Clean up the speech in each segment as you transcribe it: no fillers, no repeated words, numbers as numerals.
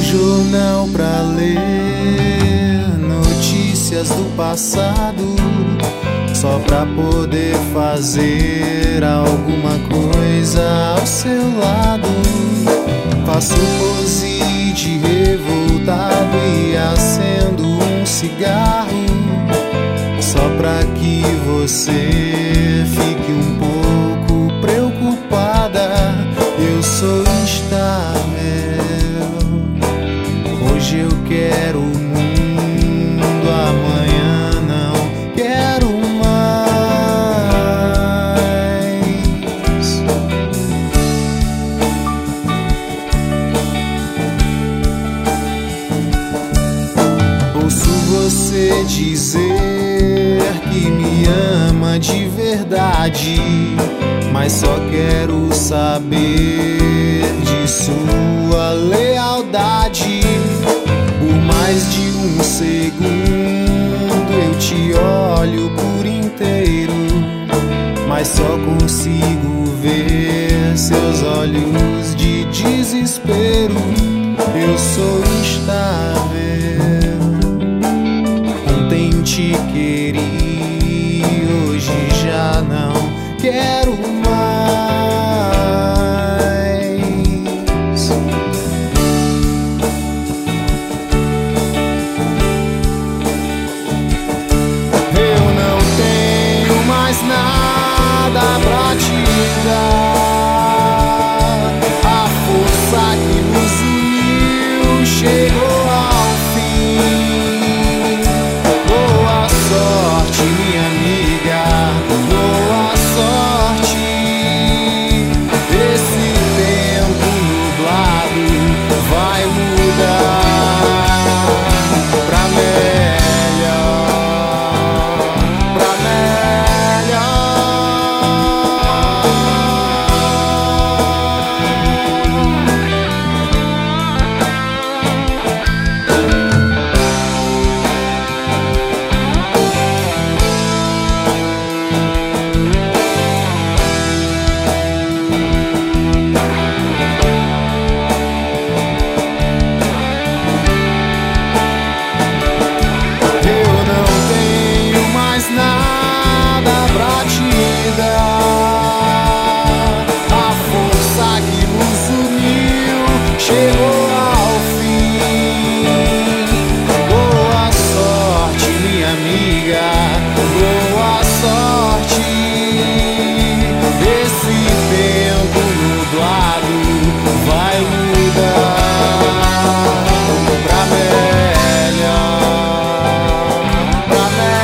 jornal pra ler notícias do passado, só pra poder fazer alguma coisa ao seu lado. Faço pose de revoltado e acendo um cigarro, só pra que você fique um pouco preocupada. Eu sou instável, hoje eu quero o mundo, amanhã não quero mais. Ouço você dizer que me ama de verdade, mas só quero saber de sua lealdade. Por mais de um segundo eu te olho por inteiro, mas só consigo ver seus olhos de desespero. Eu sou instável, ontem te queria, hoje já não quero mais. Eu não tenho mais nada pra te dar. A força que nos uniu chegou ao fim. Boa sorte, minha amiga, boa sorte. Esse tempo nublado vai mudar pra melhor, pra melhor. Eu não tenho mais nada pra te dar. A força que nos uniu chegou ao fim. Boa sorte, minha amiga, boa sorte. Esse tempo nublado vai mudar pra melhor, pra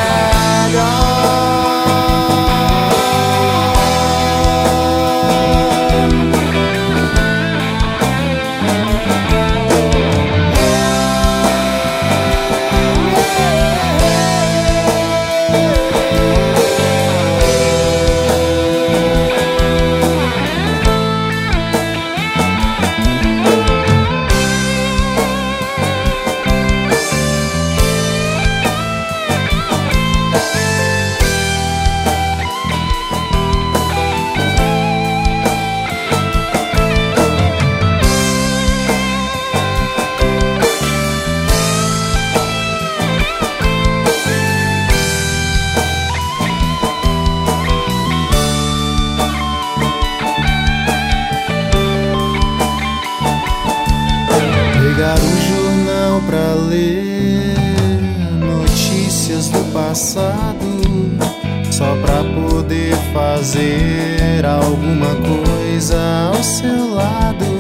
pegar o jornal pra ler notícias do passado, só pra poder fazer alguma coisa ao seu lado.